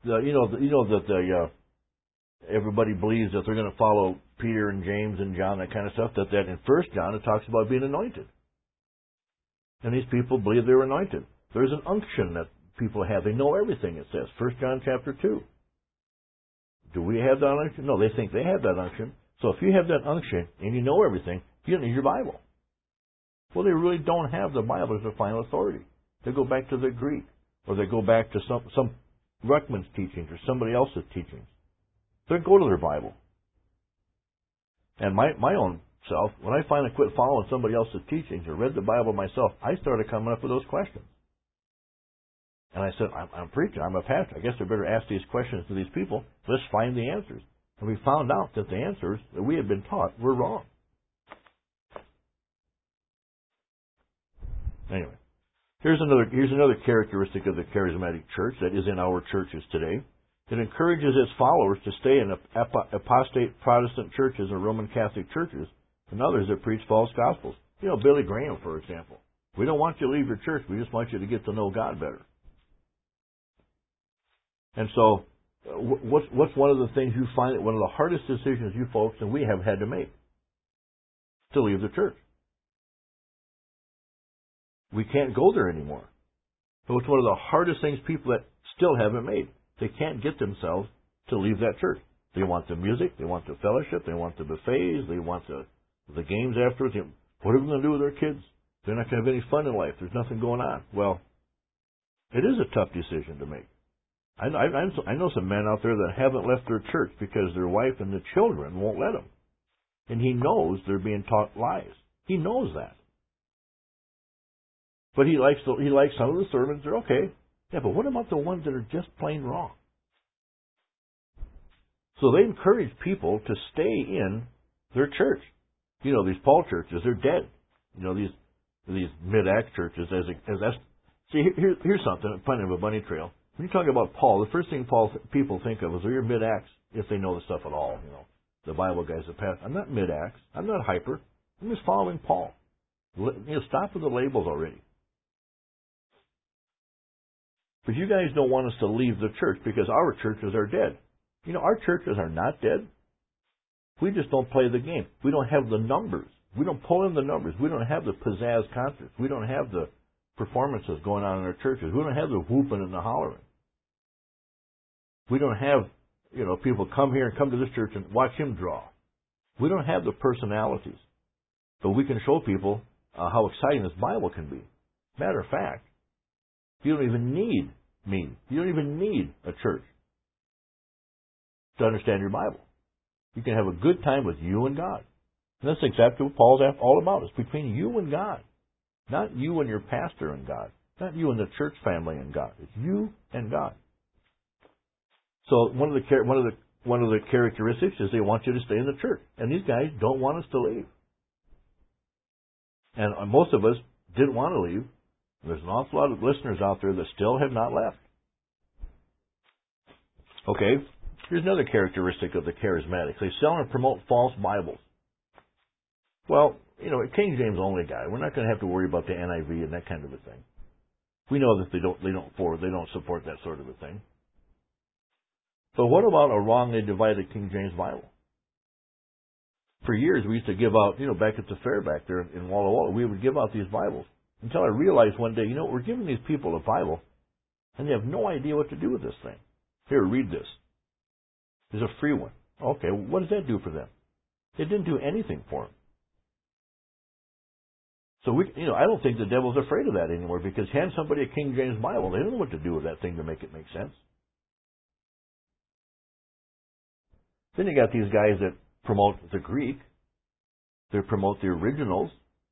Everybody believes that they're going to follow Peter and James and John, that kind of stuff. That in 1 John it talks about being anointed, and these people believe they're anointed. There's an unction that people have. They know everything. It says 1 John chapter 2. Do we have that unction? No, they think they have that unction. So if you have that unction and you know everything, you don't need your Bible. Well, they really don't have the Bible as their final authority. They go back to the Greek, or they go back to some Ruckman's teachings or somebody else's teachings. They go to their Bible. And my own self, when I finally quit following somebody else's teachings or read the Bible myself, I started coming up with those questions. And I said, I'm preaching, I'm a pastor. I guess I better ask these questions to these people. Let's find the answers. And we found out that the answers that we had been taught were wrong. Anyway, Here's another characteristic of the charismatic church that is in our churches today. It encourages its followers to stay in apostate Protestant churches or Roman Catholic churches and others that preach false gospels. Billy Graham, for example. We don't want you to leave your church. We just want you to get to know God better. And so, what's one of the things you find that one of the hardest decisions you folks and we have had to make? To leave the church. We can't go there anymore. So it's one of the hardest things people that still haven't made. They can't get themselves to leave that church. They want the music, they want the fellowship, they want the buffets, they want the games afterwards. What are we going to do with our kids? They're not going to have any fun in life. There's nothing going on. Well, it is a tough decision to make. I know some men out there that haven't left their church because their wife and the children won't let them. And he knows they're being taught lies. He knows that. But he likes some of the sermons. They're okay. Yeah, but what about the ones that are just plain wrong? So they encourage people to stay in their church. These Paul churches, they're dead. These mid-Acts churches. Here's something, kind of a bunny trail. When you talk about Paul, the first thing people think of is, you're mid-Acts, if they know the stuff at all. The Bible guys that pass. I'm not mid-Acts. I'm not hyper. I'm just following Paul. Stop with the labels already. But you guys don't want us to leave the church because our churches are dead. Our churches are not dead. We just don't play the game. We don't have the numbers. We don't pull in the numbers. We don't have the pizzazz concerts. We don't have the performances going on in our churches. We don't have the whooping and the hollering. We don't have, people come here and come to this church and watch him draw. We don't have the personalities. But we can show people how exciting this Bible can be. Matter of fact, you don't even need me. You don't even need a church to understand your Bible. You can have a good time with you and God. And that's exactly what Paul's all about. It's between you and God. Not you and your pastor and God. Not you and the church family and God. It's you and God. So one of the characteristics is they want you to stay in the church. And these guys don't want us to leave. And most of us didn't want to leave. There's an awful lot of listeners out there that still have not left. Okay, here's another characteristic of the charismatics. They sell and promote false Bibles. Well, a King James only guy, we're not going to have to worry about the NIV and that kind of a thing. We know that they don't support that sort of a thing. But what about a wrongly divided King James Bible? For years we used to give out, back at the fair back there in Walla Walla, we would give out these Bibles. Until I realized one day, we're giving these people a Bible, and they have no idea what to do with this thing. Here, read this. It's a free one. Okay, what does that do for them? It didn't do anything for them. So I don't think the devil's afraid of that anymore, because hand somebody a King James Bible, they don't know what to do with that thing to make it make sense. Then you got these guys that promote the Greek. They promote the originals.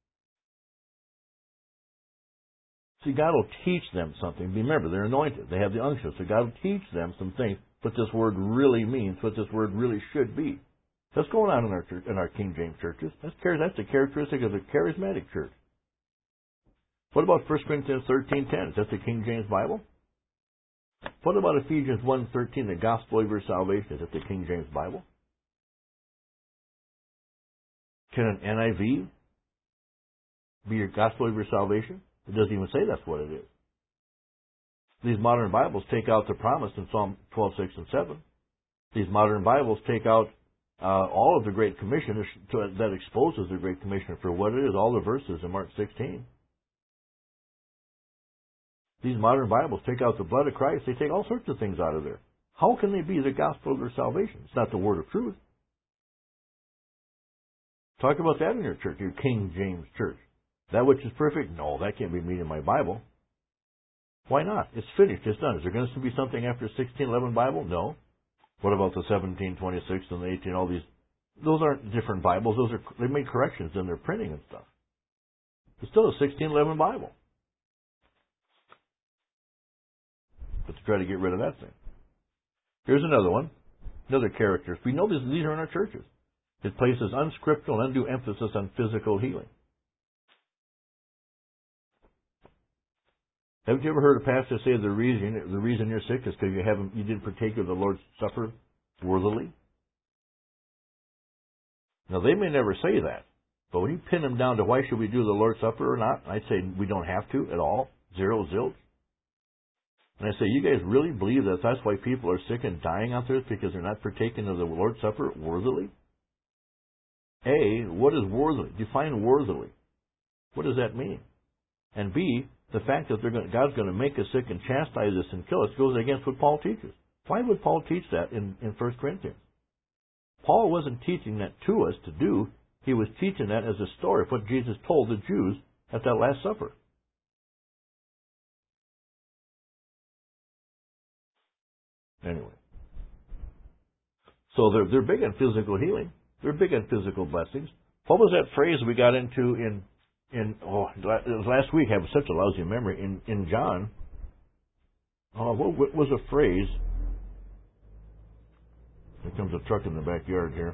See, God will teach them something. Remember, they're anointed. They have the unction. So God will teach them some things, what this word really means, what this word really should be. That's going on in our church, in our King James churches. That's a characteristic of the charismatic church. What about 1 Corinthians 13:10? Is that the King James Bible? What about Ephesians 1:13, the gospel of your salvation? Is that the King James Bible? Can an NIV be your gospel of your salvation? It doesn't even say that's what it is. These modern Bibles take out the promise in Psalm 12:6 and 7. These modern Bibles take out all of the Great Commission that exposes the Great Commission for what it is, all the verses in Mark 16. These modern Bibles take out the blood of Christ. They take all sorts of things out of there. How can they be the gospel of their salvation? It's not the word of truth. Talk about that in your church, your King James church. That which is perfect? No, that can't be me in my Bible. Why not? It's finished. It's done. Is there going to be something after 1611 Bible? No. What about the 1726 and the 18? All these? Those aren't different Bibles. They made corrections in their printing and stuff. It's still a 1611 Bible. But to try to get rid of that thing. Here's another one. Another character. We know these are in our churches. It places unscriptural and undue emphasis on physical healing. Haven't you ever heard a pastor say the reason you're sick is because you didn't partake of the Lord's Supper worthily? Now they may never say that, but when you pin them down to why should we do the Lord's Supper or not, I'd say we don't have to at all, zero zilch. And I say, you guys really believe that that's why people are sick and dying out there because they're not partaking of the Lord's Supper worthily? A, what is worthily? Define worthily. What does that mean? And B, the fact that God's going to make us sick and chastise us and kill us goes against what Paul teaches. Why would Paul teach that in 1 Corinthians? Paul wasn't teaching that to us to do. He was teaching that as a story of what Jesus told the Jews at that Last Supper. Anyway. So they're big on physical healing. They're big on physical blessings. What was that phrase we got into it was last week? I have such a lousy memory. In John, what was a phrase? There comes a truck in the backyard here.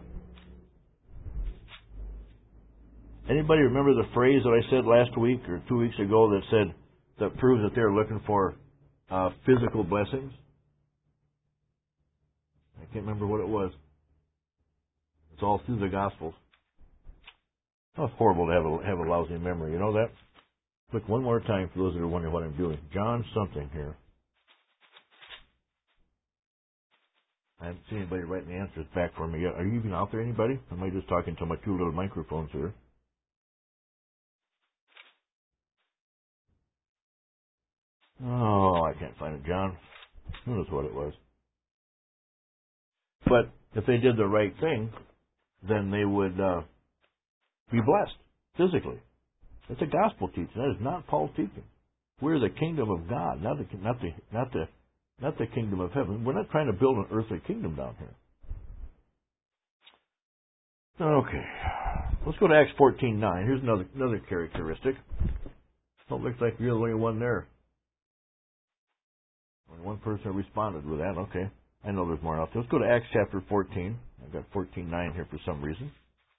Anybody remember the phrase that I said last week or 2 weeks ago that proves that they're looking for physical blessings? I can't remember what it was. It's all through the Gospels. Oh, it's horrible to have a lousy memory. You know that? Look one more time for those that are wondering what I'm doing. John something here. I haven't seen anybody writing the answers back for me yet. Are you even out there, anybody? Or am I just talking to my two little microphones here? Oh, I can't find it, John. Who knows what it was? But if they did the right thing, then they would be blessed physically. It's a gospel teaching. That is not Paul's teaching. We're the kingdom of God, not the kingdom of heaven. We're not trying to build an earthly kingdom down here. Okay, let's go to Acts 14:9. Here's another characteristic. Oh, it looks like you're the only one there. Only one person responded with that. Okay, I know there's more out there. Let's go to Acts chapter 14. I've got 14:9 here for some reason.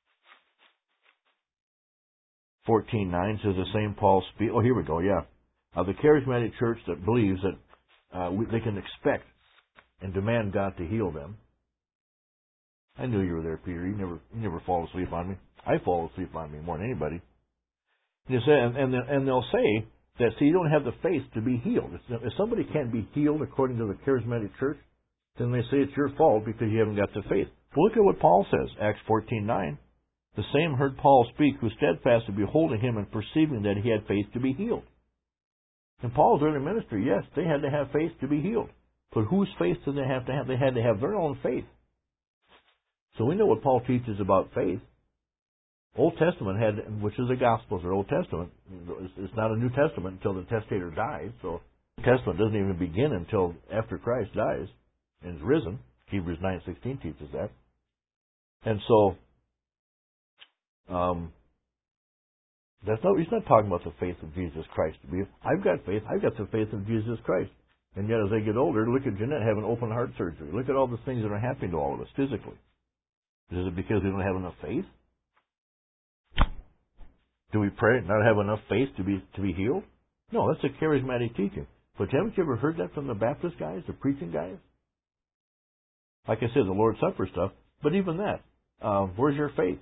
14:9 says the same Paul speak. Oh, here we go. Yeah, the charismatic church that believes that they can expect and demand God to heal them. I knew you were there, Peter. You never fall asleep on me. I fall asleep on me more than anybody. And they'll say that, see, you don't have the faith to be healed. If somebody can't be healed according to the charismatic church, then they say it's your fault because you haven't got the faith. But look at what Paul says, Acts 14:9. The same heard Paul speak, who steadfastly beholding him and perceiving that he had faith to be healed. In Paul's early ministry, yes, they had to have faith to be healed. But whose faith did they have to have? They had to have their own faith. So we know what Paul teaches about faith. Old Testament had, which is the Gospels or Old Testament, it's not a New Testament until the testator dies. So the Testament doesn't even begin until after Christ dies and is risen. Hebrews 9:16 teaches that. And so he's not talking about the faith of Jesus Christ. I've got faith. I've got the faith of Jesus Christ. And yet as they get older, look at Jeanette having open heart surgery. Look at all the things that are happening to all of us physically. Is it because we don't have enough faith? Do we pray not have enough faith to be healed? No, that's a charismatic teaching. But haven't you ever heard that from the Baptist guys, the preaching guys? Like I said, the Lord's Supper stuff. But even that, where's your faith?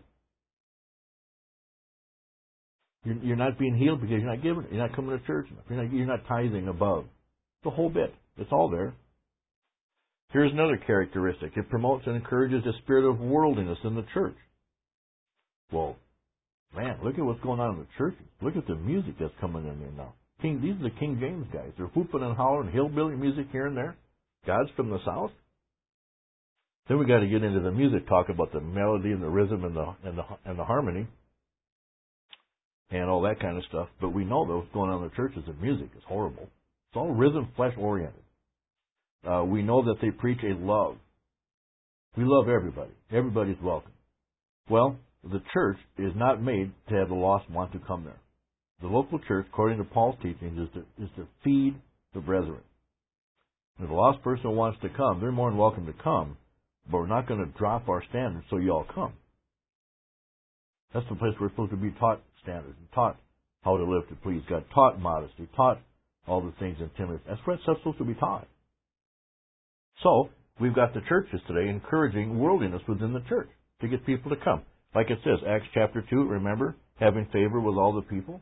You're not being healed because you're not giving it. You're not coming to church enough. You're not tithing above. The whole bit. It's all there. Here's another characteristic. It promotes and encourages the spirit of worldliness in the church. Well, man, look at what's going on in the churches. Look at the music that's coming in there now. These are the King James guys. They're whooping and hollering, hillbilly music here and there. God's from the South. Then we got to get into the music, talk about the melody and the rhythm and the harmony and all that kind of stuff. But we know that what's going on in the churches, the music is horrible. It's all rhythm, flesh oriented. We know that they preach a love. We love everybody. Everybody's welcome. Well, the church is not made to have the lost want to come there. The local church, according to Paul's teachings, is to feed the brethren. If a lost person wants to come, they're more than welcome to come, but we're not going to drop our standards so you all come. That's the place we're supposed to be taught standards and taught how to live to please God, taught modesty, taught all the things in Timothy. That's what stuff's supposed to be taught. So, we've got the churches today encouraging worldliness within the church to get people to come. Like it says, Acts chapter 2, remember, having favor with all the people.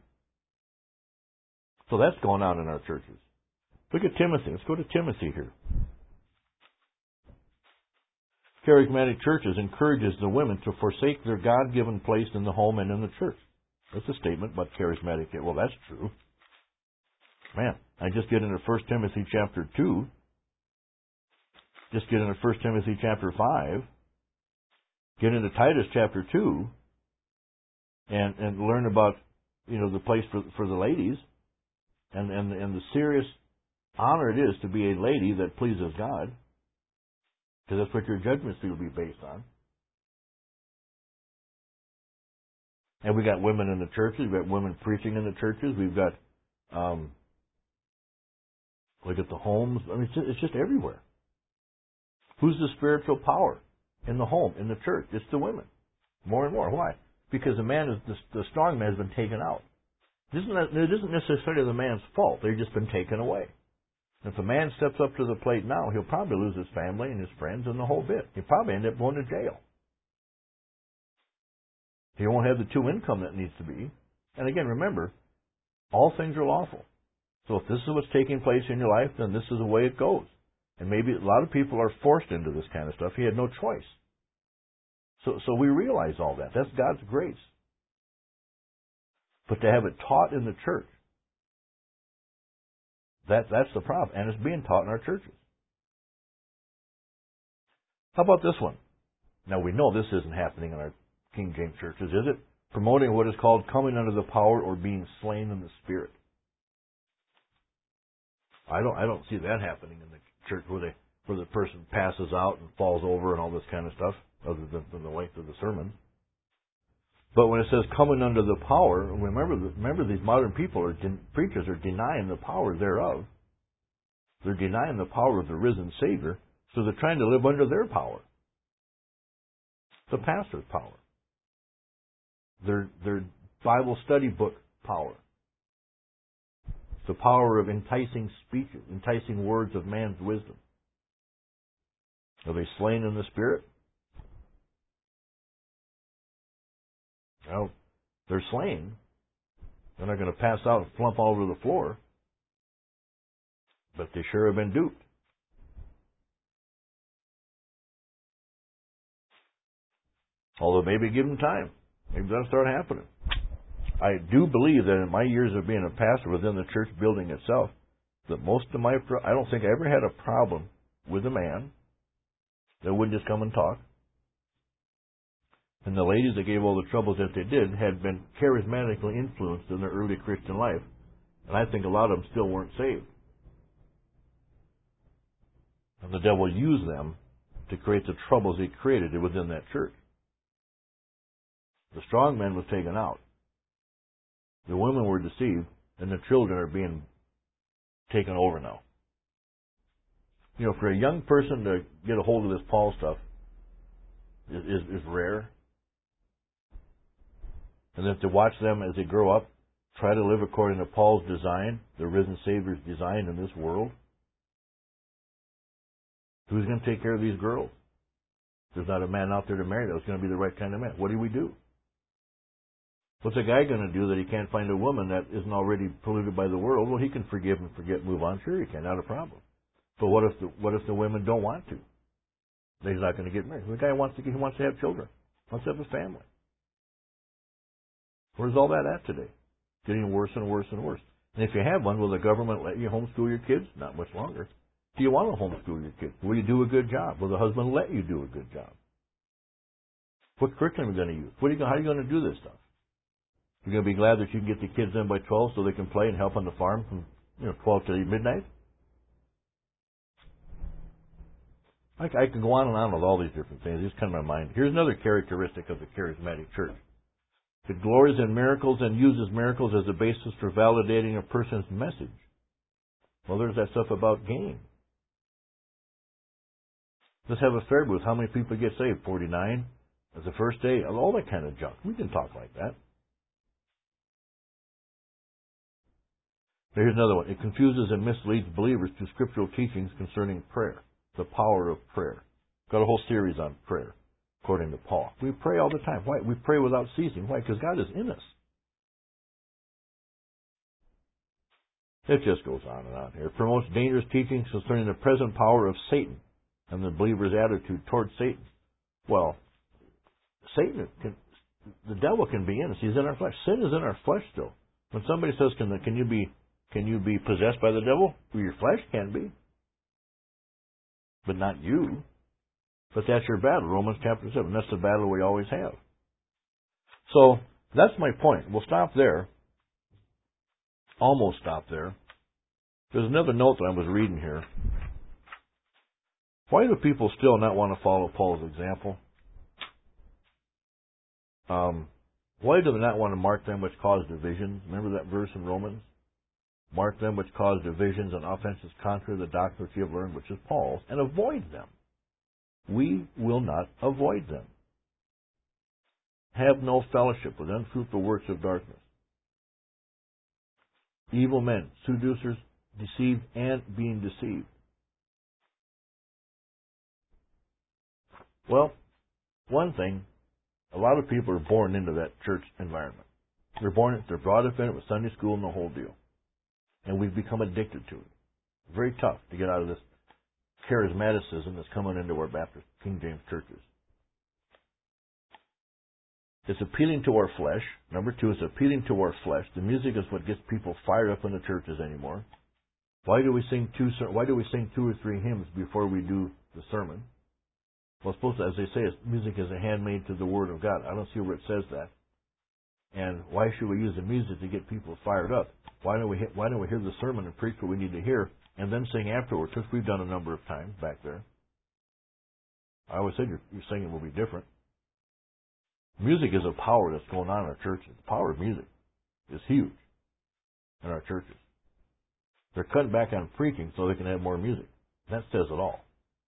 So that's going on in our churches. Look at Timothy. Let's go to Timothy here. Charismatic churches encourages the women to forsake their God-given place in the home and in the church. That's a statement about charismatic. Well, that's true. Man, I just get into 1 Timothy chapter 2. Just get into 1 Timothy chapter 5. Get into Titus chapter 2. And learn about, the place for the ladies. And the serious honor it is to be a lady that pleases God. Because that's what your judgment seat will be based on. And we got women in the churches. We've got women preaching in the churches. We've got, look at the homes. I mean, it's just everywhere. Who's the spiritual power in the home, in the church? It's the women. More and more. Why? Because the strong man has been taken out. It isn't necessarily the man's fault. They've just been taken away. If a man steps up to the plate now, he'll probably lose his family and his friends and the whole bit. He'll probably end up going to jail. He won't have the two income that needs to be. And again, remember, all things are lawful. So if this is what's taking place in your life, then this is the way it goes. And maybe a lot of people are forced into this kind of stuff. He had no choice. So we realize all that. That's God's grace. But to have it taught in the church, that's the problem. And it's being taught in our churches. How about this one? Now we know this isn't happening in our King James churches, is it? Promoting what is called coming under the power or being slain in the Spirit. I don't see that happening in the church where the person passes out and falls over and all this kind of stuff, other than the length of the sermon. But when it says coming under the power, remember these modern people preachers are denying the power thereof. They're denying the power of the risen Savior, so they're trying to live under their power, the pastor's power, their Bible study book power, the power of enticing speeches, enticing words of man's wisdom. Are they slain in the Spirit? Well, they're slain. They're not going to pass out and flump all over the floor. But they sure have been duped. Although maybe give them time. Maybe that'll start happening. I do believe that in my years of being a pastor within the church building itself, that I don't think I ever had a problem with a man that wouldn't just come and talk. And the ladies that gave all the troubles that they did had been charismatically influenced in their early Christian life. And I think a lot of them still weren't saved. And the devil used them to create the troubles he created within that church. The strong man was taken out. The women were deceived, and the children are being taken over now. For a young person to get a hold of this Paul stuff is rare. And then to watch them as they grow up, try to live according to Paul's design, the risen Savior's design in this world. Who's going to take care of these girls? There's not a man out there to marry that's going to be the right kind of man. What do we do? What's a guy going to do that he can't find a woman that isn't already polluted by the world? Well, he can forgive and forget, move on. Sure, he can, not a problem. But what if the women don't want to? He's not going to get married. The guy wants to have children, wants to have a family. Where's all that at today? Getting worse and worse and worse. And if you have one, will the government let you homeschool your kids? Not much longer. Do you want to homeschool your kids? Will you do a good job? Will the husband let you do a good job? What curriculum are you going to use? How are you going to do this stuff? You're going to be glad that you can get the kids in by 12 so they can play and help on the farm from 12 to midnight? I can go on and on with all these different things. These come to my mind. Here's another characteristic of the charismatic church. It glories in miracles and uses miracles as a basis for validating a person's message. Well, there's that stuff about gain. Let's have a fair booth. How many people get saved? 49? As the first day? All that kind of junk. We can talk like that. Here's another one. It confuses and misleads believers to scriptural teachings concerning prayer, the power of prayer. Got a whole series on prayer, according to Paul. We pray all the time. Why? We pray without ceasing. Why? Because God is in us. It just goes on and on here. It promotes dangerous teachings concerning the present power of Satan and the believer's attitude towards Satan. Well, the devil can be in us. He's in our flesh. Sin is in our flesh still. When somebody says, can you be possessed by the devil? Well, your flesh can be, but not you. But that's your battle, Romans chapter 7. That's the battle we always have. So, that's my point. We'll stop there. Almost stop there. There's another note that I was reading here. Why do people still not want to follow Paul's example? Why do they not want to mark them which cause divisions? Remember that verse in Romans? Mark them which cause divisions and offenses contrary to the doctrine which you have learned, which is Paul's, and avoid them. We will not avoid them. Have no fellowship with unfruitful works of darkness. Evil men, seducers, deceived and being deceived. Well, one thing, a lot of people are born into that church environment. They're brought up in it with Sunday school and the whole deal. And we've become addicted to it. Very tough to get out of this charismaticism that's coming into our Baptist King James churches. It's appealing to our flesh. Number two, it's appealing to our flesh. The music is what gets people fired up in the churches anymore. Why do we sing 2 or 3 hymns before we do the sermon? Well, supposed to, as they say, music is a handmaid to the Word of God. I don't see where it says that. And why should we use the music to get people fired up? Why don't we hear the sermon and preach what we need to hear and then sing afterwards, which we've done a number of times back there. I always said your singing will be different. Music is a power that's going on in our churches. The power of music is huge in our churches. They're cutting back on preaching so they can have more music. That says it all.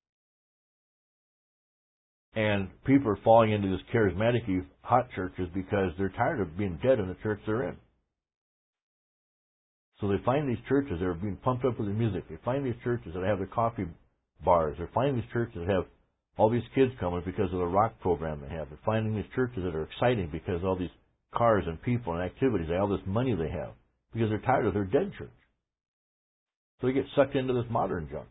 And people are falling into this charismatic hot churches because they're tired of being dead in the church they're in. So they find these churches that are being pumped up with the music. They find these churches that have the coffee bars. They find these churches that have all these kids coming because of the rock program they have. They're finding these churches that are exciting because of all these cars and people and activities, all this money they have, because they're tired of their dead church. So they get sucked into this modern junk.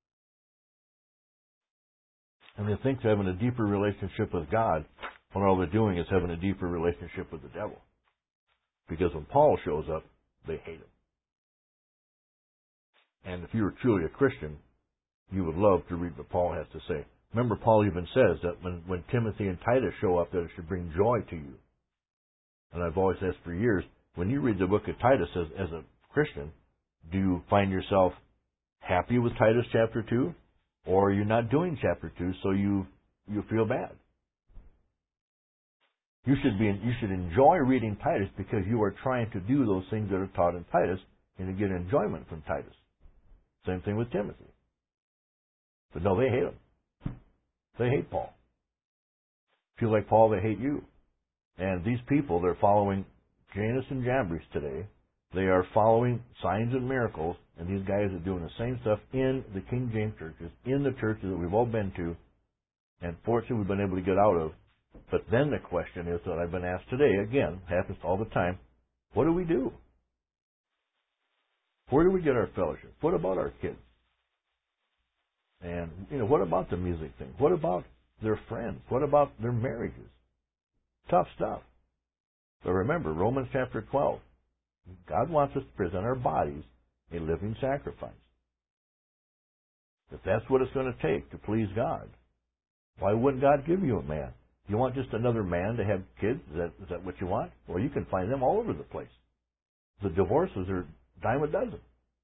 And they think they're having a deeper relationship with God when all they're doing is having a deeper relationship with the devil. Because when Paul shows up, they hate him. And if you were truly a Christian, you would love to read what Paul has to say. Remember, Paul even says that when Timothy and Titus show up, that it should bring joy to you. And I've always asked for years, when you read the book of Titus as a Christian, do you find yourself happy with Titus chapter 2? Or are you not doing chapter 2, so you feel bad? You should enjoy reading Titus because you are trying to do those things that are taught in Titus and to get enjoyment from Titus. Same thing with Timothy. But no, they hate him. They hate Paul. If you like Paul, they hate you. And these people, they're following Janus and Jambres today. They are following signs and miracles, and these guys are doing the same stuff in the King James churches, in the churches that we've all been to, and fortunately we've been able to get out of. But then the question is that I've been asked today, again, happens all the time, what do we do? Where do we get our fellowship? What about our kids? And, what about the music thing? What about their friends? What about their marriages? Tough stuff. But remember, Romans chapter 12, God wants us to present our bodies a living sacrifice. If that's what it's going to take to please God, why wouldn't God give you a man? You want just another man to have kids? Is that what you want? Well, you can find them all over the place. The divorces are dime a dozen.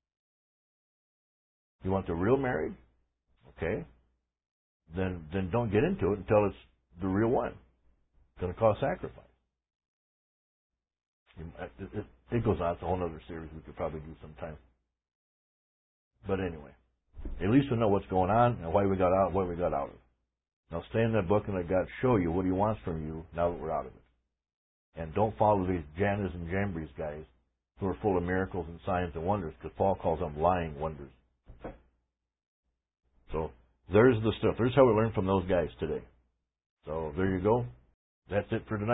You want the real marriage? Okay. Then don't get into it until it's the real one. It's going to cost sacrifice. It goes on. It's a whole other series we could probably do sometime. But anyway, at least we know what's going on and why we got out, what we got out of it. Now stay in that book and let God show you what He wants from you now that we're out of it. And don't follow these Janus and Jambres guys who are full of miracles and signs and wonders, because Paul calls them lying wonders. So there's the stuff. There's how we learn from those guys today. So there you go. That's it for tonight.